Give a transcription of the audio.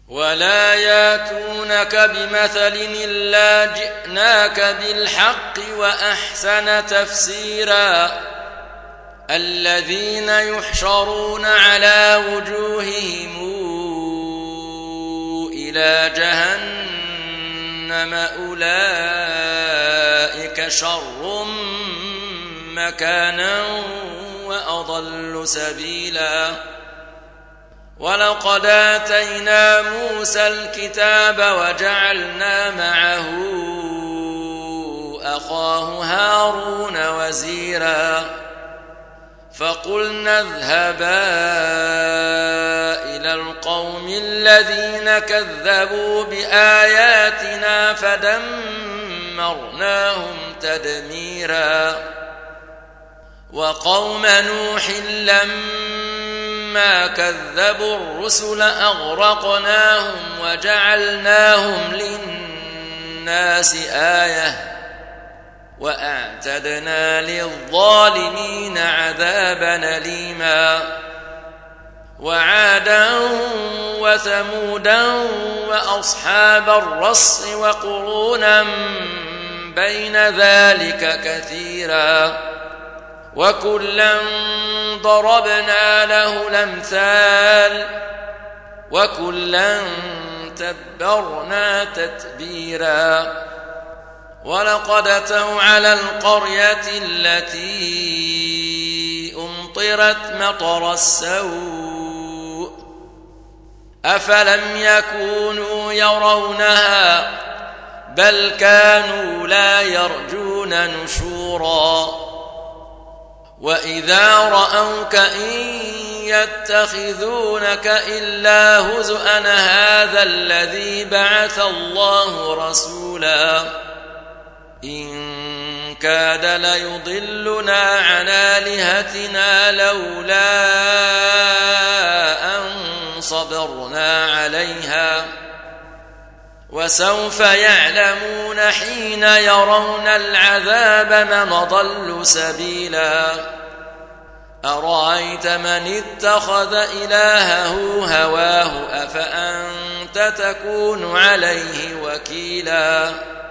ولا ياتونك بمثل إلا جئناك بالحق وأحسن تفسيرا الذين يحشرون على وجوههم إلى جهنم أولئك شر مكانا وأضل سبيلا ولقد آتينا موسى الكتاب وجعلنا معه أخاه هارون وزيرا فقلنا اذهبا إلى القوم الذين كذبوا بآياتنا فدمرناهم تدميرا وقوم نوح لما كذبوا الرسل أغرقناهم وجعلناهم للناس آية وأعتدنا للظالمين عذابا أليما وعادا وثمودا وأصحاب الرس وقرونا بين ذلك كثيرا وكلا ضربنا له الأمثال وكلا تبرنا تتبيرا ولقد أتوا على القرية التي أمطرت مطر السوء أفلم يكونوا يرونها بل كانوا لا يرجون نشورا وإذا رأوك إن يتخذونك إلا هزءا هذا الذي بعث الله رسولا إن كاد ليضلنا عن آلهتنا لولا أن صبرنا عليها وسوف يعلمون حين يرون العذاب من ضل سبيلا أرأيت من اتخذ إلهه هواه أفأنت تكون عليه وكيلا